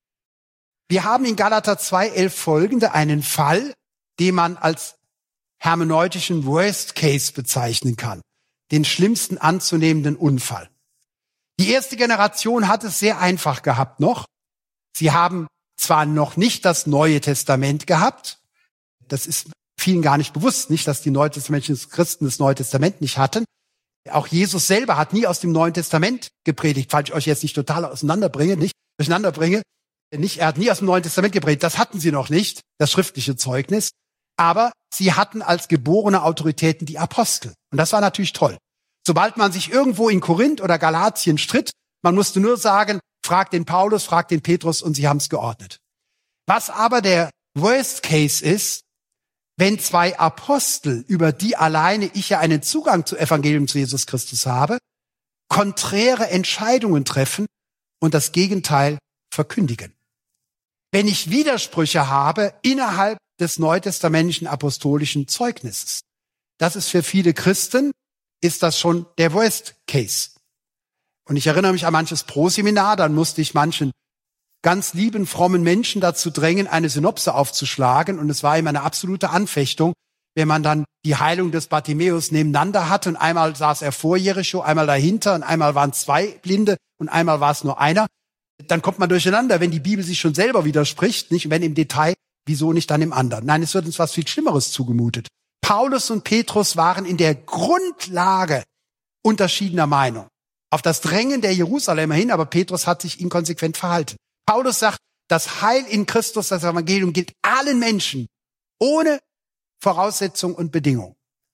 wir haben in Galater zwei elf folgende einen Fall, den man als hermeneutischen Worst Case bezeichnen kann. Den schlimmsten anzunehmenden Unfall. Die erste Generation hat es sehr einfach gehabt noch. Sie haben zwar noch nicht das Neue Testament gehabt, das ist vielen gar nicht bewusst, nicht, dass die neutestamentlichen Christen das Neue Testament nicht hatten. Auch Jesus selber hat nie aus dem Neuen Testament gepredigt, falls ich euch jetzt nicht total auseinanderbringe, nicht durcheinanderbringe. Nicht, er hat nie aus dem Neuen Testament gepredigt, das hatten sie noch nicht, das schriftliche Zeugnis. Aber sie hatten als geborene Autoritäten die Apostel. Und das war natürlich toll. Sobald man sich irgendwo in Korinth oder Galatien stritt, man musste nur sagen, fragt den Paulus, fragt den Petrus und sie haben es geordnet. Was aber der Worst Case ist, wenn zwei Apostel, über die alleine ich ja einen Zugang zu Evangelium zu Jesus Christus habe, konträre Entscheidungen treffen und das Gegenteil verkündigen. Wenn ich Widersprüche habe innerhalb des neutestamentlichen apostolischen Zeugnisses. Das ist für viele Christen, ist das schon der Worst Case. Und ich erinnere mich an manches Proseminar, dann musste ich manchen ganz lieben, frommen Menschen dazu drängen, eine Synopse aufzuschlagen. Und es war ihm eine absolute Anfechtung, wenn man dann die Heilung des Bartimäus nebeneinander hatte. Und einmal saß er vor Jericho, einmal dahinter und einmal waren zwei Blinde und einmal war es nur einer. Dann kommt man durcheinander, wenn die Bibel sich schon selber widerspricht, nicht? Und wenn im Detail, wieso nicht dann im anderen? Nein, es wird uns was viel Schlimmeres zugemutet. Paulus und Petrus waren in der Grundlage unterschiedener Meinung. Auf das Drängen der Jerusalemer hin, aber Petrus hat sich inkonsequent verhalten. Paulus sagt, das Heil in Christus, das Evangelium gilt allen Menschen, ohne Voraussetzung und Bedingung.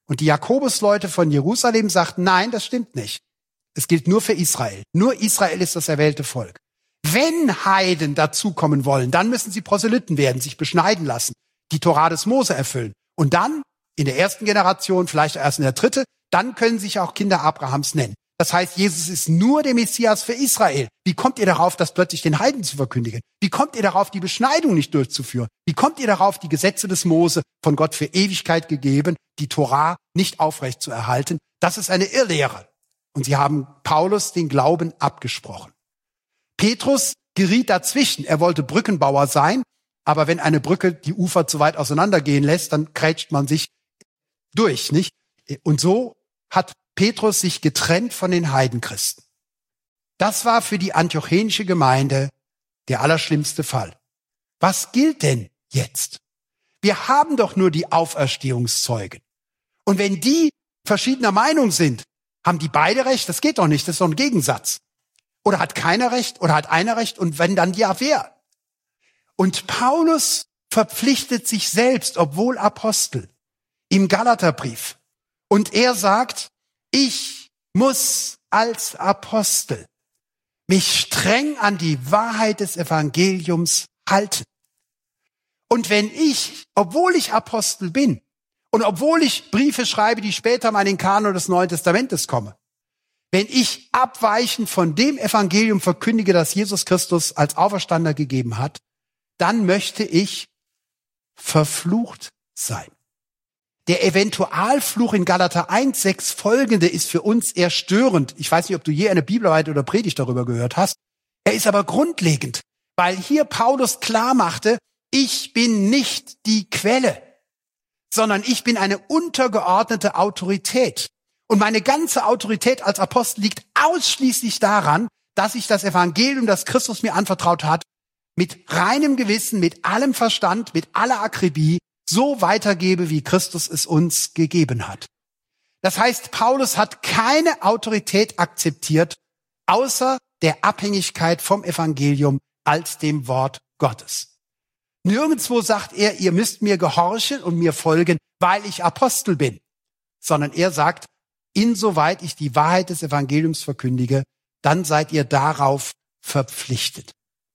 Und die Jakobusleute von Jerusalem sagten, nein, das stimmt nicht. Es gilt nur für Israel. Nur Israel ist das erwählte Volk. Wenn Heiden dazukommen wollen, dann müssen sie Proselyten werden, sich beschneiden lassen, die Tora des Mose erfüllen. Und dann, in der ersten Generation, vielleicht erst in der dritten, dann können sich auch Kinder Abrahams nennen. Das heißt, Jesus ist nur der Messias für Israel. Wie kommt ihr darauf, das plötzlich den Heiden zu verkündigen? Wie kommt ihr darauf, die Beschneidung nicht durchzuführen? Wie kommt ihr darauf, die Gesetze des Mose, von Gott für Ewigkeit gegeben, die Tora nicht aufrecht zu erhalten? Das ist eine Irrlehre. Und sie haben Paulus den Glauben abgesprochen. Petrus geriet dazwischen. Er wollte Brückenbauer sein, aber wenn eine Brücke die Ufer zu weit auseinandergehen lässt, dann grätscht man sich durch, nicht? Und so hat Petrus sich getrennt von den Heidenchristen. Das war für die antiochenische Gemeinde der allerschlimmste Fall. Was gilt denn jetzt? Wir haben doch nur die Auferstehungszeugen. Und wenn die verschiedener Meinung sind, haben die beide recht? Das geht doch nicht, das ist doch ein Gegensatz. Oder hat keiner recht oder hat einer recht und wenn, dann ja wer? Und Paulus verpflichtet sich selbst, obwohl Apostel, im Galaterbrief. Und er sagt, ich muss als Apostel mich streng an die Wahrheit des Evangeliums halten. Und wenn ich, obwohl ich Apostel bin und obwohl ich Briefe schreibe, die später mal in den Kanon des Neuen Testamentes kommen, wenn ich abweichend von dem Evangelium verkündige, das Jesus Christus als Auferstandener gegeben hat, dann möchte ich verflucht sein. Der Eventualfluch in Galater eins, sechs folgende ist für uns eher störend. Ich weiß nicht, ob du je eine Bibelarbeit oder Predigt darüber gehört hast. Er ist aber grundlegend, weil hier Paulus klar machte, ich bin nicht die Quelle, sondern ich bin eine untergeordnete Autorität. Und meine ganze Autorität als Apostel liegt ausschließlich daran, dass ich das Evangelium, das Christus mir anvertraut hat, mit reinem Gewissen, mit allem Verstand, mit aller Akribie so weitergebe, wie Christus es uns gegeben hat. Das heißt, Paulus hat keine Autorität akzeptiert, außer der Abhängigkeit vom Evangelium als dem Wort Gottes. Nirgendwo sagt er, ihr müsst mir gehorchen und mir folgen, weil ich Apostel bin, sondern er sagt, insoweit ich die Wahrheit des Evangeliums verkündige, dann seid ihr darauf verpflichtet.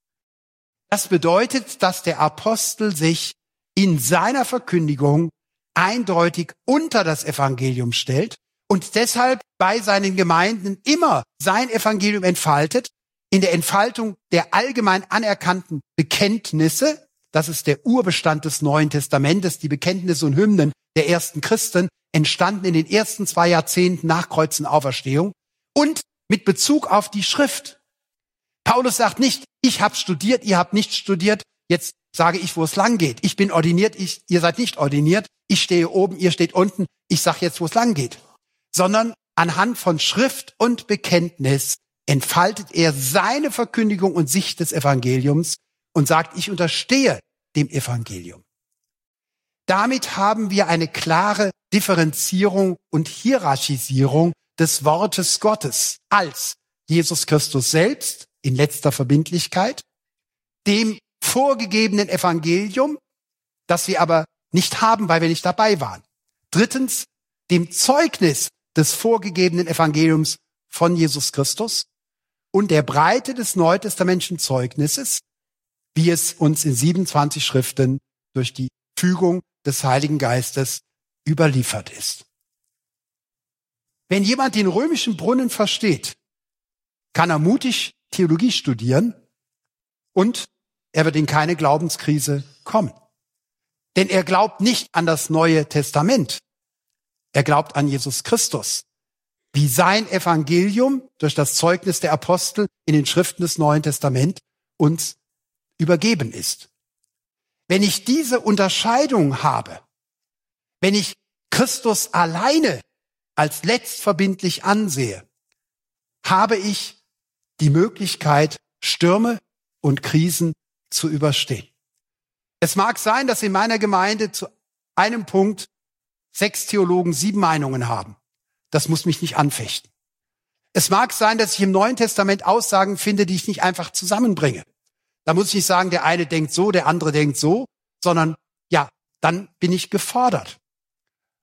Das bedeutet, dass der Apostel sich in seiner Verkündigung eindeutig unter das Evangelium stellt und deshalb bei seinen Gemeinden immer sein Evangelium entfaltet, in der Entfaltung der allgemein anerkannten Bekenntnisse, das ist der Urbestand des Neuen Testamentes, die Bekenntnisse und Hymnen der ersten Christen, entstanden in den ersten zwei Jahrzehnten nach Kreuz und Auferstehung und mit Bezug auf die Schrift. Paulus sagt nicht, ich habe studiert, ihr habt nicht studiert, jetzt sage ich, wo es lang geht. Ich bin ordiniert, ich, ihr seid nicht ordiniert, ich stehe oben, ihr steht unten, ich sage jetzt, wo es lang geht. Sondern anhand von Schrift und Bekenntnis entfaltet er seine Verkündigung und Sicht des Evangeliums und sagt, ich unterstehe dem Evangelium. Damit haben wir eine klare Differenzierung und Hierarchisierung des Wortes Gottes als Jesus Christus selbst in letzter Verbindlichkeit, dem vorgegebenen Evangelium, das wir aber nicht haben, weil wir nicht dabei waren. Drittens, dem Zeugnis des vorgegebenen Evangeliums von Jesus Christus und der Breite des neutestamentlichen Zeugnisses, wie es uns in siebenundzwanzig Schriften durch die Fügung des Heiligen Geistes überliefert ist. Wenn jemand den römischen Brunnen versteht, kann er mutig Theologie studieren und er wird in keine Glaubenskrise kommen. Denn er glaubt nicht an das Neue Testament. Er glaubt an Jesus Christus, wie sein Evangelium durch das Zeugnis der Apostel in den Schriften des Neuen Testaments uns übergeben ist. Wenn ich diese Unterscheidung habe, wenn ich Christus alleine als letztverbindlich ansehe, habe ich die Möglichkeit, Stürme und Krisen zu überstehen. Es mag sein, dass in meiner Gemeinde zu einem Punkt sechs Theologen sieben Meinungen haben. Das muss mich nicht anfechten. Es mag sein, dass ich im Neuen Testament Aussagen finde, die ich nicht einfach zusammenbringe. Da muss ich nicht sagen, der eine denkt so, der andere denkt so, sondern ja, dann bin ich gefordert.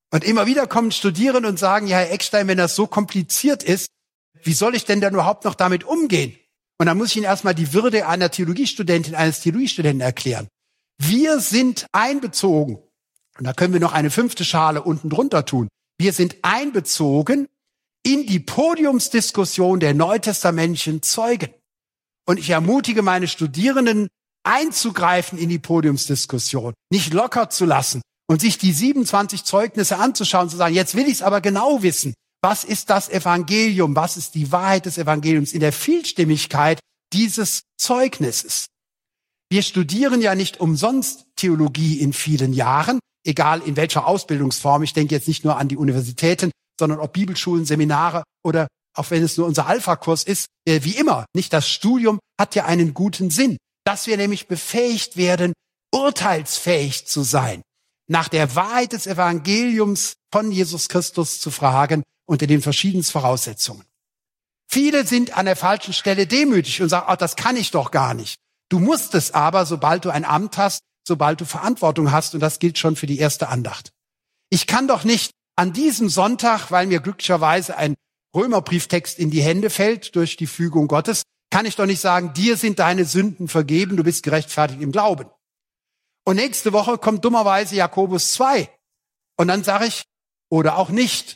Und immer wieder kommen Studierende und sagen, ja, Herr Eckstein, wenn das so kompliziert ist, wie soll ich denn dann überhaupt noch damit umgehen? Und dann muss ich Ihnen erstmal die Würde einer Theologiestudentin, eines Theologiestudenten erklären. Wir sind einbezogen, und da können wir noch eine fünfte Schale unten drunter tun, wir sind einbezogen in die Podiumsdiskussion der neutestamentlichen Zeugen. Und ich ermutige meine Studierenden, einzugreifen in die Podiumsdiskussion, nicht locker zu lassen und sich die siebenundzwanzig Zeugnisse anzuschauen und zu sagen, jetzt will ich es aber genau wissen. Was ist das Evangelium? Was ist die Wahrheit des Evangeliums in der Vielstimmigkeit dieses Zeugnisses? Wir studieren ja nicht umsonst Theologie in vielen Jahren, egal in welcher Ausbildungsform. Ich denke jetzt nicht nur an die Universitäten, sondern ob Bibelschulen, Seminare oder auch wenn es nur unser Alpha-Kurs ist, äh, wie immer. Nicht das Studium hat ja einen guten Sinn, dass wir nämlich befähigt werden, urteilsfähig zu sein, nach der Wahrheit des Evangeliums von Jesus Christus zu fragen unter den verschiedensten Voraussetzungen. Viele sind an der falschen Stelle demütig und sagen, ach, das kann ich doch gar nicht. Du musst es aber, sobald du ein Amt hast, sobald du Verantwortung hast, und das gilt schon für die erste Andacht. Ich kann doch nicht an diesem Sonntag, weil mir glücklicherweise ein Römerbrieftext in die Hände fällt durch die Fügung Gottes, kann ich doch nicht sagen, dir sind deine Sünden vergeben, du bist gerechtfertigt im Glauben. Und nächste Woche kommt dummerweise Jakobus zwei. Und dann sage ich, oder auch nicht.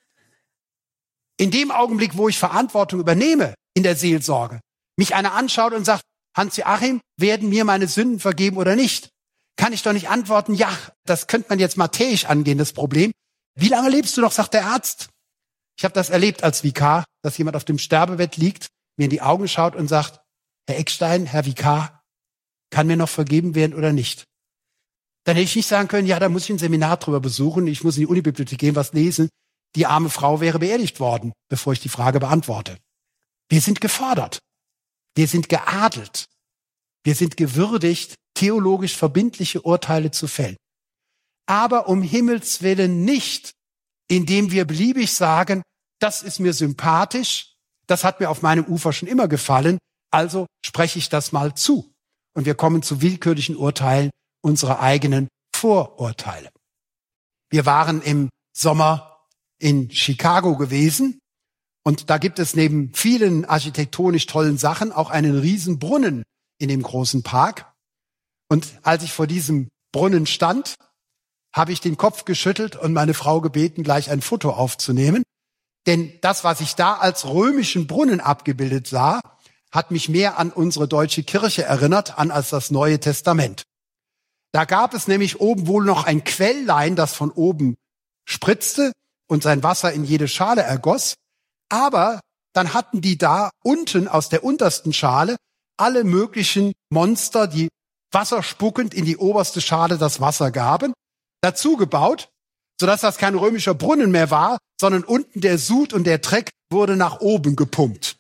In dem Augenblick, wo ich Verantwortung übernehme in der Seelsorge, mich einer anschaut und sagt, Hans-Joachim, werden mir meine Sünden vergeben oder nicht? Kann ich doch nicht antworten, ja, das könnte man jetzt matthäisch angehen, das Problem. Wie lange lebst du noch, sagt der Arzt. Ich habe das erlebt als Vikar, dass jemand auf dem Sterbebett liegt, mir in die Augen schaut und sagt, Herr Eckstein, Herr Vikar, kann mir noch vergeben werden oder nicht? Dann hätte ich nicht sagen können, ja, da muss ich ein Seminar drüber besuchen, ich muss in die Unibibliothek gehen, was lesen. Die arme Frau wäre beerdigt worden, bevor ich die Frage beantworte. Wir sind gefordert. Wir sind geadelt. Wir sind gewürdigt, theologisch verbindliche Urteile zu fällen. Aber um Himmels Willen nicht, indem wir beliebig sagen, das ist mir sympathisch, das hat mir auf meinem Ufer schon immer gefallen, also spreche ich das mal zu. Und wir kommen zu willkürlichen Urteilen unserer eigenen Vorurteile. Wir waren im Sommer in Chicago gewesen und da gibt es neben vielen architektonisch tollen Sachen auch einen riesen Brunnen in dem großen Park. Und als ich vor diesem Brunnen stand, habe ich den Kopf geschüttelt und meine Frau gebeten, gleich ein Foto aufzunehmen. Denn das, was ich da als römischen Brunnen abgebildet sah, hat mich mehr an unsere deutsche Kirche erinnert, an als das Neue Testament. Da gab es nämlich oben wohl noch ein Quelllein, das von oben spritzte und sein Wasser in jede Schale ergoss. Aber dann hatten die da unten aus der untersten Schale alle möglichen Monster, die wasserspuckend in die oberste Schale das Wasser gaben, dazu gebaut, sodass das kein römischer Brunnen mehr war, sondern unten der Sud und der Dreck wurde nach oben gepumpt.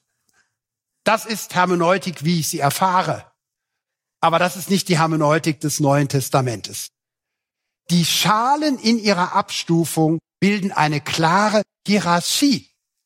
Das ist Hermeneutik, wie ich sie erfahre. Aber das ist nicht die Hermeneutik des Neuen Testamentes. Die Schalen in ihrer Abstufung bilden eine klare Hierarchie.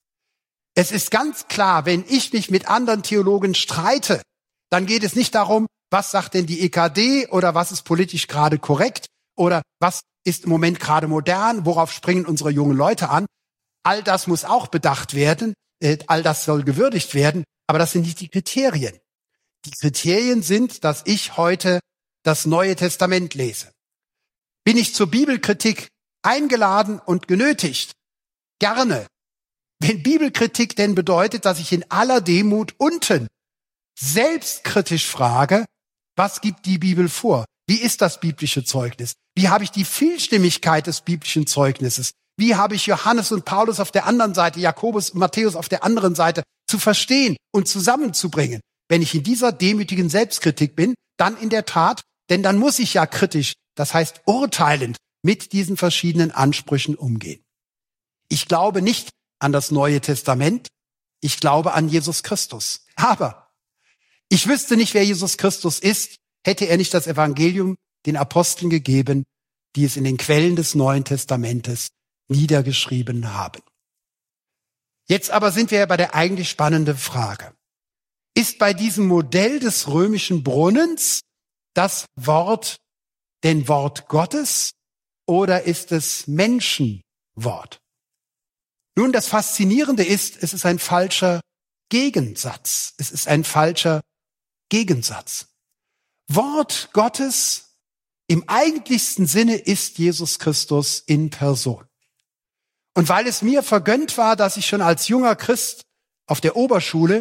Es ist ganz klar, wenn ich mich mit anderen Theologen streite, dann geht es nicht darum, was sagt denn die E K D oder was ist politisch gerade korrekt oder was ist im Moment gerade modern, worauf springen unsere jungen Leute an. All das muss auch bedacht werden, all das soll gewürdigt werden, aber das sind nicht die Kriterien. Die Kriterien sind, dass ich heute das Neue Testament lese. Bin ich zur Bibelkritik eingeladen und genötigt? Gerne. Wenn Bibelkritik denn bedeutet, dass ich in aller Demut unten selbstkritisch frage, was gibt die Bibel vor? Wie ist das biblische Zeugnis? Wie habe ich die Vielstimmigkeit des biblischen Zeugnisses? Wie habe ich Johannes und Paulus auf der anderen Seite, Jakobus und Matthäus auf der anderen Seite zu verstehen und zusammenzubringen? Wenn ich in dieser demütigen Selbstkritik bin, dann in der Tat, denn dann muss ich ja kritisch, das heißt urteilend, mit diesen verschiedenen Ansprüchen umgehen. Ich glaube nicht an das Neue Testament, ich glaube an Jesus Christus. Aber ich wüsste nicht, wer Jesus Christus ist, hätte er nicht das Evangelium den Aposteln gegeben, die es in den Quellen des Neuen Testamentes niedergeschrieben haben. Jetzt aber sind wir ja bei der eigentlich spannenden Frage. Ist bei diesem Modell des römischen Brunnens das Wort denn Wort Gottes oder ist es Menschenwort? Nun, das Faszinierende ist, es ist ein falscher Gegensatz. Es ist ein falscher Gegensatz. Wort Gottes im eigentlichsten Sinne ist Jesus Christus in Person. Und weil es mir vergönnt war, dass ich schon als junger Christ auf der Oberschule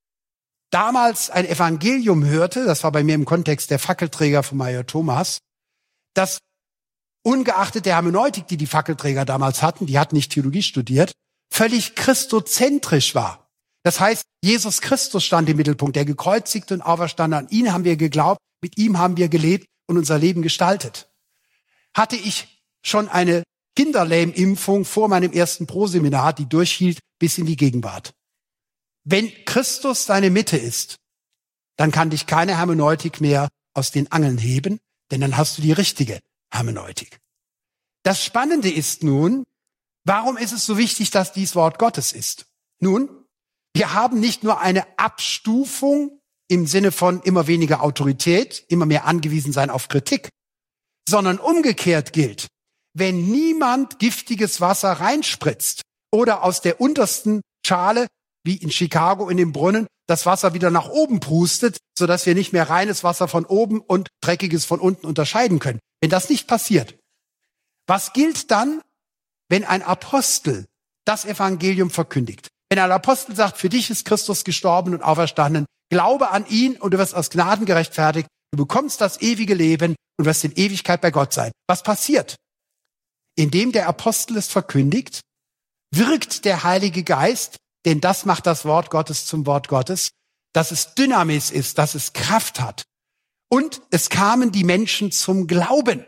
damals ein Evangelium hörte, das war bei mir im Kontext der Fackelträger von Major Thomas, dass ungeachtet der Hermeneutik, die die Fackelträger damals hatten, die hatten nicht Theologie studiert, völlig christozentrisch war. Das heißt, Jesus Christus stand im Mittelpunkt, der gekreuzigte und auferstanden. An ihn haben wir geglaubt, mit ihm haben wir gelebt und unser Leben gestaltet. Hatte ich schon eine Kinderlähmimpfung vor meinem ersten Proseminar, die durchhielt bis in die Gegenwart. Wenn Christus deine Mitte ist, dann kann dich keine Hermeneutik mehr aus den Angeln heben, denn dann hast du die richtige Hermeneutik. Das Spannende ist nun, warum ist es so wichtig, dass dies Wort Gottes ist? Nun, wir haben nicht nur eine Abstufung im Sinne von immer weniger Autorität, immer mehr angewiesen sein auf Kritik, sondern umgekehrt gilt, wenn niemand giftiges Wasser reinspritzt oder aus der untersten Schale, wie in Chicago in dem Brunnen, das Wasser wieder nach oben prustet, sodass wir nicht mehr reines Wasser von oben und dreckiges von unten unterscheiden können. Wenn das nicht passiert, was gilt dann, wenn ein Apostel das Evangelium verkündigt? Wenn ein Apostel sagt, für dich ist Christus gestorben und auferstanden, glaube an ihn und du wirst aus Gnaden gerechtfertigt, du bekommst das ewige Leben und wirst in Ewigkeit bei Gott sein. Was passiert? Indem der Apostel es verkündigt, wirkt der Heilige Geist, denn das macht das Wort Gottes zum Wort Gottes, dass es Dynamis ist, dass es Kraft hat. Und es kamen die Menschen zum Glauben.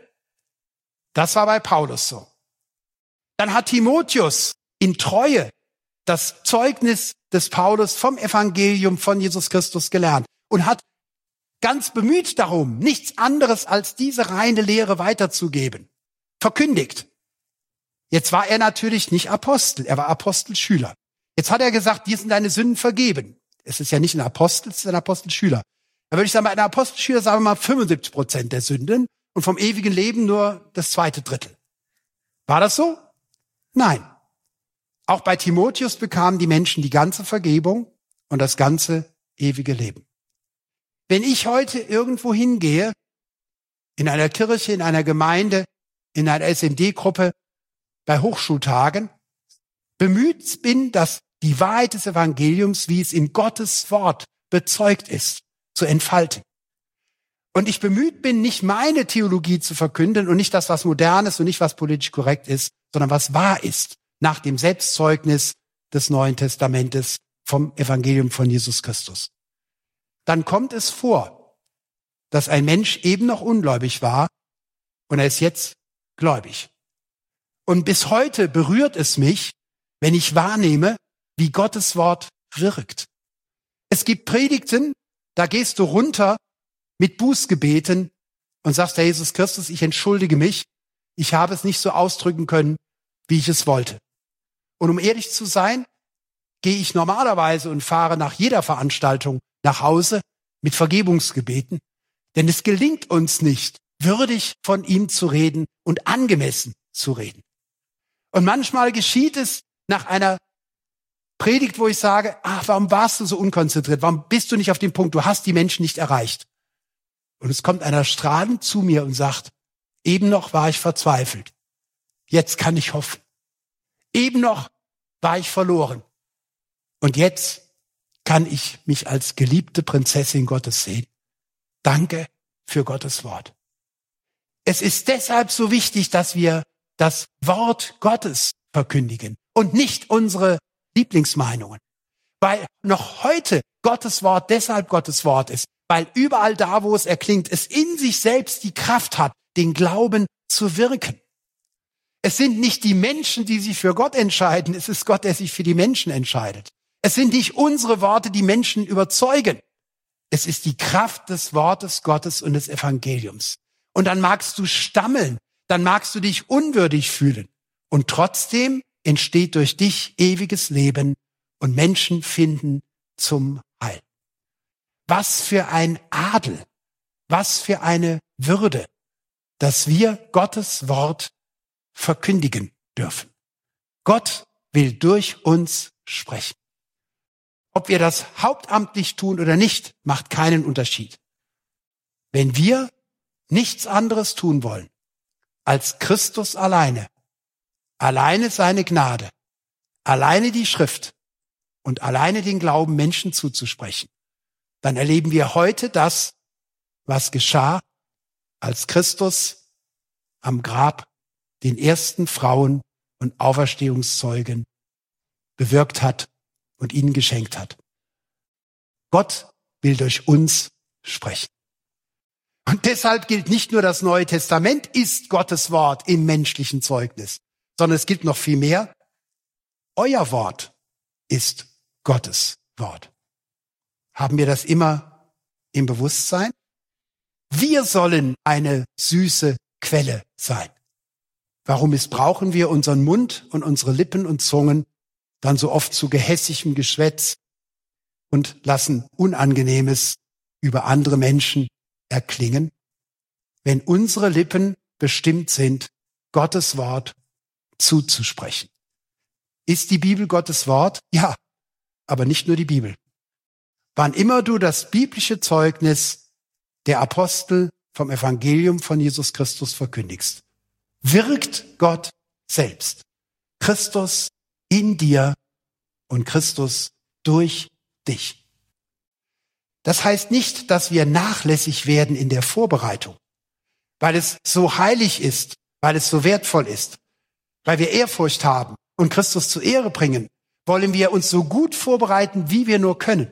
Das war bei Paulus so. Dann hat Timotheus in Treue das Zeugnis des Paulus vom Evangelium von Jesus Christus gelernt und hat ganz bemüht darum, nichts anderes als diese reine Lehre weiterzugeben. Verkündigt. Jetzt war er natürlich nicht Apostel, er war Apostelschüler. Jetzt hat er gesagt, dir sind deine Sünden vergeben. Es ist ja nicht ein Apostel, es ist ein Apostelschüler. Da würde ich sagen, bei einem Apostelschüler sagen wir mal fünfundsiebzig Prozent der Sünden und vom ewigen Leben nur das zweite Drittel. War das so? Nein. Auch bei Timotheus bekamen die Menschen die ganze Vergebung und das ganze ewige Leben. Wenn ich heute irgendwo hingehe, in einer Kirche, in einer Gemeinde, in einer S M D-Gruppe, bei Hochschultagen, bemüht bin, dass die Wahrheit des Evangeliums, wie es in Gottes Wort bezeugt ist, zu entfalten. Und ich bemüht bin, nicht meine Theologie zu verkünden und nicht das, was modern ist und nicht, was politisch korrekt ist, sondern was wahr ist, nach dem Selbstzeugnis des Neuen Testamentes vom Evangelium von Jesus Christus. Dann kommt es vor, dass ein Mensch eben noch ungläubig war und er ist jetzt gläubig. Und bis heute berührt es mich, wenn ich wahrnehme, wie Gottes Wort wirkt. Es gibt Predigten, da gehst du runter mit Bußgebeten und sagst, Herr Jesus Christus, ich entschuldige mich, ich habe es nicht so ausdrücken können, wie ich es wollte. Und um ehrlich zu sein, gehe ich normalerweise und fahre nach jeder Veranstaltung nach Hause mit Vergebungsgebeten, denn es gelingt uns nicht, würdig von ihm zu reden und angemessen zu reden. Und manchmal geschieht es nach einer Predigt, wo ich sage, ach, warum warst du so unkonzentriert? Warum bist du nicht auf dem Punkt? Du hast die Menschen nicht erreicht. Und es kommt einer strahlend zu mir und sagt, eben noch war ich verzweifelt. Jetzt kann ich hoffen. Eben noch war ich verloren. Und jetzt kann ich mich als geliebte Prinzessin Gottes sehen. Danke für Gottes Wort. Es ist deshalb so wichtig, dass wir das Wort Gottes verkündigen und nicht unsere Lieblingsmeinungen. Weil noch heute Gottes Wort deshalb Gottes Wort ist, weil überall da, wo es erklingt, es in sich selbst die Kraft hat, den Glauben zu wirken. Es sind nicht die Menschen, die sich für Gott entscheiden, es ist Gott, der sich für die Menschen entscheidet. Es sind nicht unsere Worte, die Menschen überzeugen. Es ist die Kraft des Wortes Gottes und des Evangeliums. Und dann magst du stammeln, dann magst du dich unwürdig fühlen. Und trotzdem entsteht durch dich ewiges Leben und Menschen finden zum Heil. Was für ein Adel, was für eine Würde, dass wir Gottes Wort verkündigen dürfen. Gott will durch uns sprechen. Ob wir das hauptamtlich tun oder nicht, macht keinen Unterschied. Wenn wir nichts anderes tun wollen, als Christus alleine, alleine seine Gnade, alleine die Schrift und alleine den Glauben Menschen zuzusprechen, dann erleben wir heute das, was geschah, als Christus am Grab den ersten Frauen und Auferstehungszeugen bewirkt hat und ihnen geschenkt hat. Gott will durch uns sprechen. Und deshalb gilt nicht nur das Neue Testament ist Gottes Wort im menschlichen Zeugnis, sondern es gilt noch viel mehr. Euer Wort ist Gottes Wort. Haben wir das immer im Bewusstsein? Wir sollen eine süße Quelle sein. Warum missbrauchen wir unseren Mund und unsere Lippen und Zungen dann so oft zu gehässigem Geschwätz und lassen Unangenehmes über andere Menschen erklingen? Wenn unsere Lippen bestimmt sind, Gottes Wort zuzusprechen. Ist die Bibel Gottes Wort? Ja, aber nicht nur die Bibel. Wann immer du das biblische Zeugnis der Apostel vom Evangelium von Jesus Christus verkündigst, wirkt Gott selbst. Christus in dir und Christus durch dich. Das heißt nicht, dass wir nachlässig werden in der Vorbereitung, weil es so heilig ist, weil es so wertvoll ist, weil wir Ehrfurcht haben und Christus zur Ehre bringen, wollen wir uns so gut vorbereiten, wie wir nur können.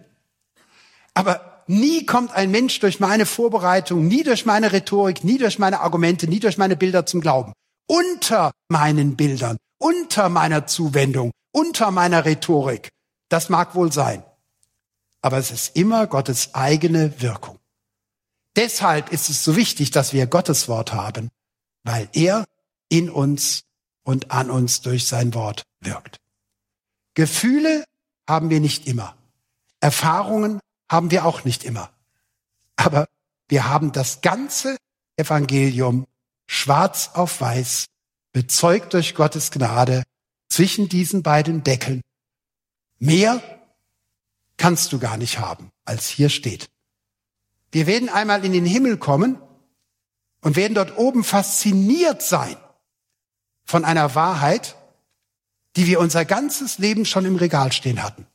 Aber nie kommt ein Mensch durch meine Vorbereitung, nie durch meine Rhetorik, nie durch meine Argumente, nie durch meine Bilder zum Glauben. Unter meinen Bildern, unter meiner Zuwendung, unter meiner Rhetorik. Das mag wohl sein. Aber es ist immer Gottes eigene Wirkung. Deshalb ist es so wichtig, dass wir Gottes Wort haben, weil er in uns und an uns durch sein Wort wirkt. Gefühle haben wir nicht immer. Erfahrungen haben wir auch nicht immer. Aber wir haben das ganze Evangelium schwarz auf weiß, bezeugt durch Gottes Gnade, zwischen diesen beiden Deckeln. Mehr kannst du gar nicht haben, als hier steht. Wir werden einmal in den Himmel kommen und werden dort oben fasziniert sein von einer Wahrheit, die wir unser ganzes Leben schon im Regal stehen hatten.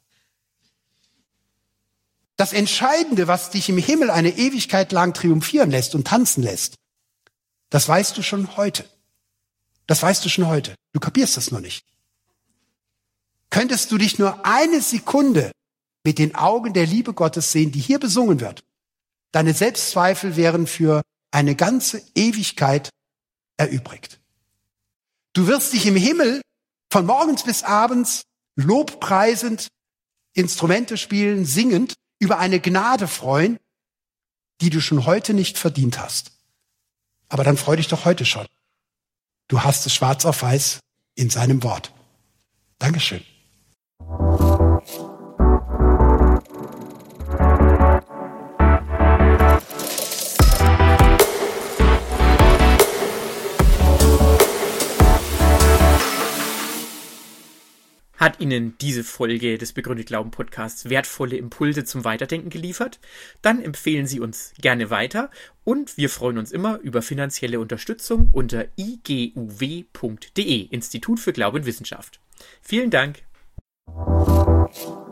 Das Entscheidende, was dich im Himmel eine Ewigkeit lang triumphieren lässt und tanzen lässt, das weißt du schon heute. Das weißt du schon heute. Du kapierst das nur nicht. Könntest du dich nur eine Sekunde mit den Augen der Liebe Gottes sehen, die hier besungen wird, deine Selbstzweifel wären für eine ganze Ewigkeit erübrigt. Du wirst dich im Himmel von morgens bis abends lobpreisend, Instrumente spielen, singend, über eine Gnade freuen, die du schon heute nicht verdient hast. Aber dann freu dich doch heute schon. Du hast es schwarz auf weiß in seinem Wort. Dankeschön. Hat Ihnen diese Folge des Begründet Glauben Podcasts wertvolle Impulse zum Weiterdenken geliefert? Dann empfehlen Sie uns gerne weiter und wir freuen uns immer über finanzielle Unterstützung unter i g u w punkt d e, Institut für Glaube und Wissenschaft. Vielen Dank.